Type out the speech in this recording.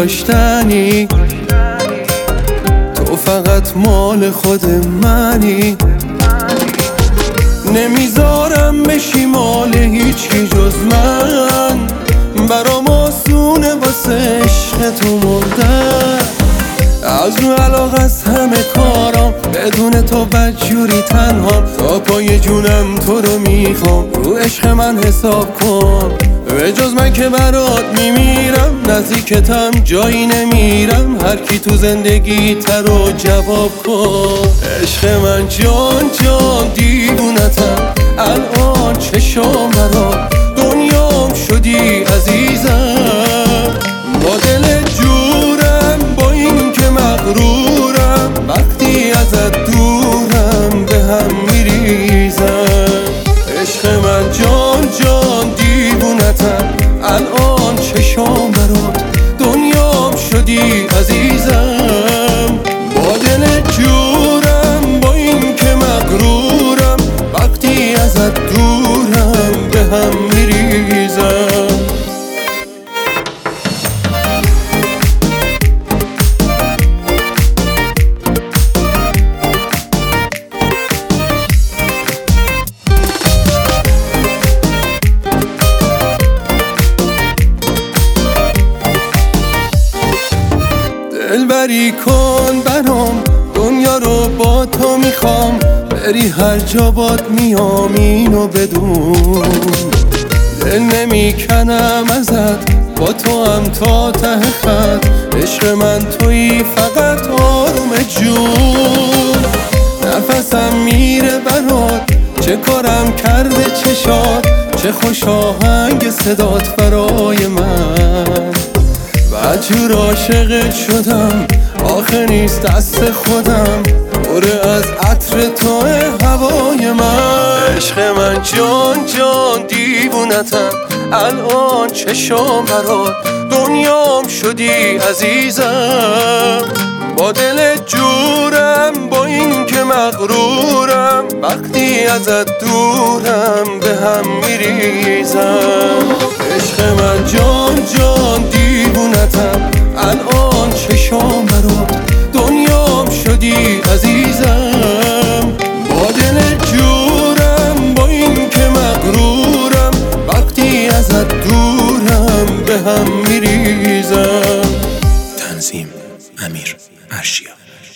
داشتنی، تو فقط مال خود منی. نمیذارم بشی مال هیچی جز من، برام آسونه واسه عشق تو مردن. از رو علاقه از همه کارام، بدون تو بدجوری تنهام. تا پای جونم تو رو میخوام، رو عشق من حساب کن. به جز من که برات میمیرم، نزدیکتم جایی نمیرم. هر کی تو زندگی ترو جواب کن. عشق من جان جان دیوونتم، الان چشام برات دنیام شدی عزیزم. با دل جورم، با این که مغرورم، وقتی ازت دورم به هم میریزم. عشق من جان جان دیوونتم، الان چشام برات دنیام شدی عزیزم. با دل جورم، با این که مغرورم، وقتی ازت دورم به هم میریزم. دلبری کن برام، دنیا رو با تو میخوام. بری هر جا باد میام اینو بدون. دل نمیکنم ازت، با تو هم تا ته خط. عشق من تویی فقط آروم جون. نفسم میره برات، چه کارم کرده چشات. چه خوش آهنگ صدات برای من. بدجور عاشقت شدم، آخه نیست دست خودم. پر از عطر تو هوای من. عشق من جان جان دیوونتم، الان چشام برات دنیام شدی عزیزم. با دل جورم، با این که مغرورم، وقتی ازت دورم به هم میریزم. عشق من جان جان دیوونتم، الان چشام برات دنیام شدی عزیزم. با دل جورم، با این که مغرورم، وقتی ازت دورم به هم میریزم. تنظیم: امیر ارشیا.